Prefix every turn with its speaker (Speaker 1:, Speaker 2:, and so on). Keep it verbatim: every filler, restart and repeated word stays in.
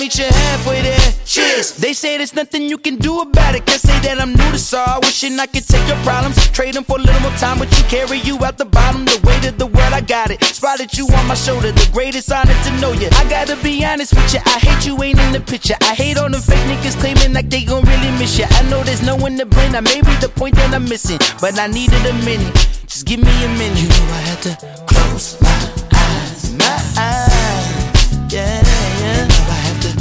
Speaker 1: meet you halfway there. Cheers. They say there's nothing you can do about it. Can't say that I'm new to sorrow. Wishing I could take your problems, trade them for a little more time, but you carry you out the bottom. The weight of the world, I got it. Spotted you on my shoulder, the greatest honor to know you. I gotta be honest with you, I hate you ain't in the picture. I hate all the fake niggas claiming like they gon' really miss you. I know there's no one to blame. That may be the point that I'm missing, but I needed a minute. Just give me a minute. You know I had to close my